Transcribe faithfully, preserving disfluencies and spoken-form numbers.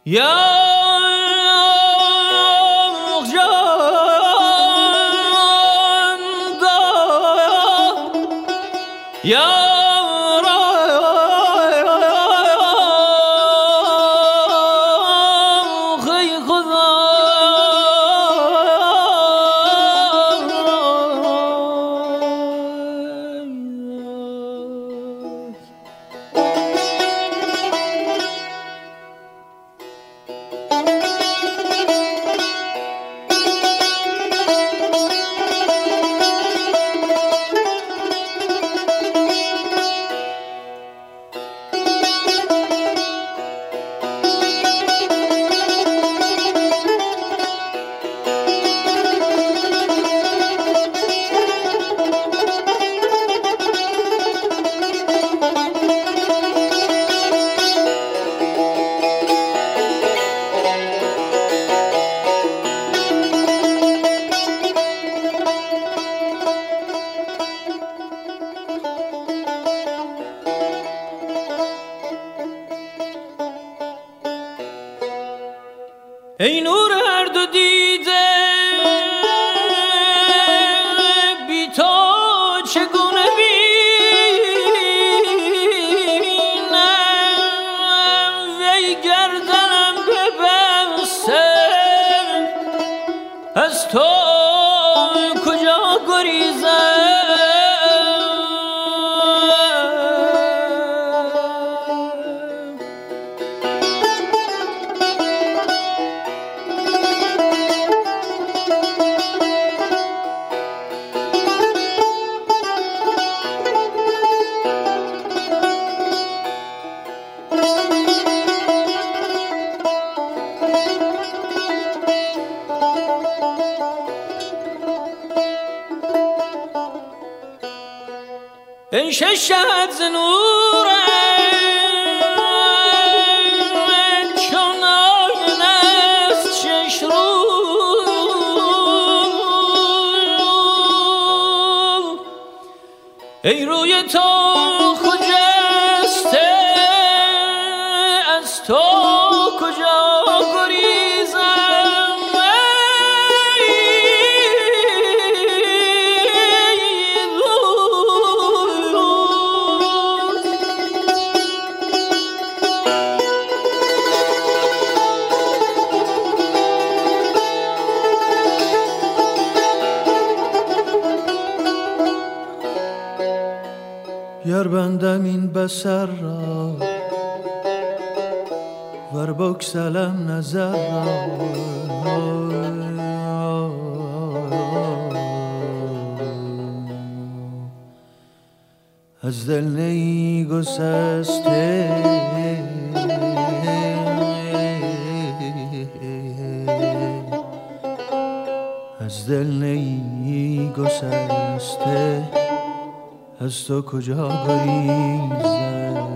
یا جان یا ای نور هر دو دیده بی تو چگونه بینم وی گردنم ببسته از تو کجا گریزم ای شش شب ز نورت چون آینه است شش رو ای روی تو خجسته از تو کجا گریزم گر بندم این بسر را ور بکسلم نظر را از دل نی گسسته از دل نی گسسته از تو کجا گریزم